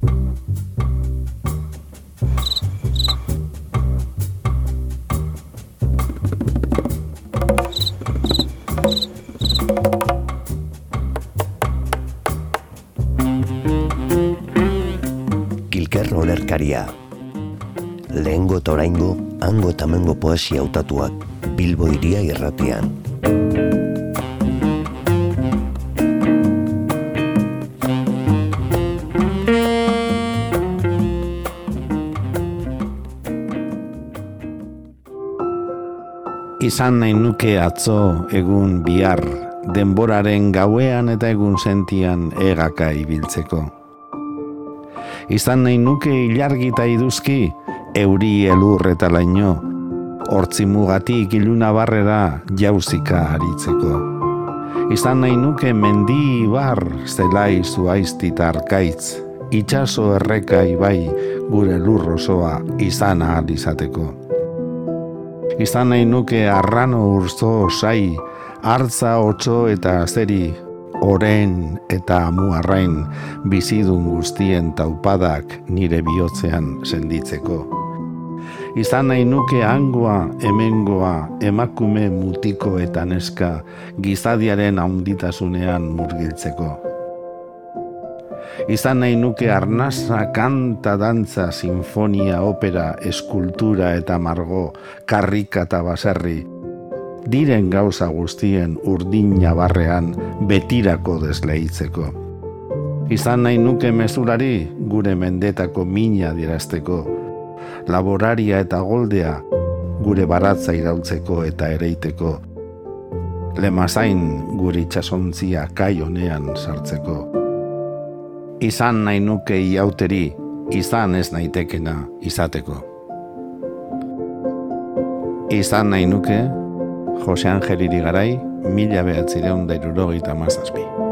Kilker olerkaria. Lehengo eta oraingo, hango eta hemengo poesia hautatuak, Bilbo Hiria Irratian. Izan nahi nuke atzo egun bihar, denboraren gauean eta egun sentian egaka ibiltzeko. Izan nahi nuke ilargita iduzki, euri elur eta laino, hortzimugatik iluna barrera jauzika aritzeko. Izan nahi nuke mendi ibar, zelai zuaiztita arkaitz, itxaso erreka ibai gure lur osoa izan ahal izateko. Izan nahi nuke arrano urzo osai, hartza otso eta azeri, oren eta amuarrain bizidun guztien taupadak nire bihotzean senditzeko. Izan nahi nuke hangoa, hemengoa, emakume mutiko eta neska gizadiaren handitasunean murgiltzeko. Izan nahi nuke arnasa, kanta, dantza, sinfonia, opera, eskultura eta margo, karrika eta baserri, diren gauza guztien urdina barrean betirako desleitzeko. Izan nahi nuke mezulari gure mendetako mina dirazteko, laboraria eta goldea gure baratza iraultzeko eta ereiteko, lemazain gure itxasontzia kai honean sartzeko. Izan nahi nuke iauteri, izan ez naitekena izateko. Izan nahi nuke Jose Angel Irigaray, 1977.